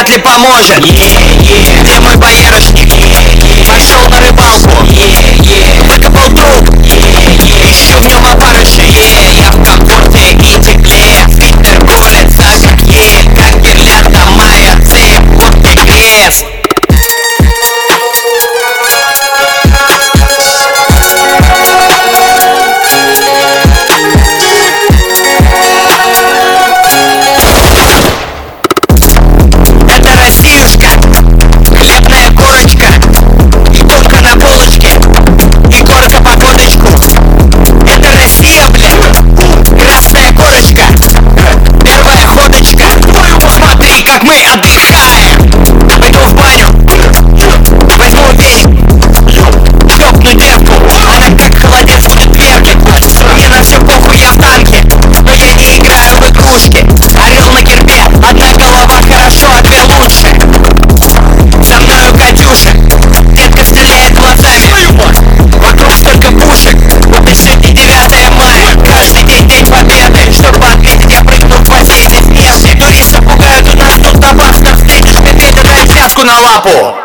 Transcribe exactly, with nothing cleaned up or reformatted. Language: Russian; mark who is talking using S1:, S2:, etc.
S1: вряд ли поможет. Где мой боярышник? Пошел на рыбалку. Выкопал труп. Ищу в нем опарыши. Я в комфорте и тепле. Питер колет зажигает, как гирлянда моя цепь. Вот и крест. Как мы отдыхаем. Пойду в баню, возьму веник, чокну девку. Она как холодец на дверке. Мне на все похуй, я в танке, но я не играю в игрушки. Орел на гербе, одна голова хорошо, а две лучше. За мною Катюша, детка стреляет глазами. Вокруг столько пушек, и сегодня девятое мая. Каждый день день победы, чтобы отметить, я прыгну в бассейне снежный. Туристов пугают, у нас тут табаско. Встретишь медведя, дай взятку на лапу.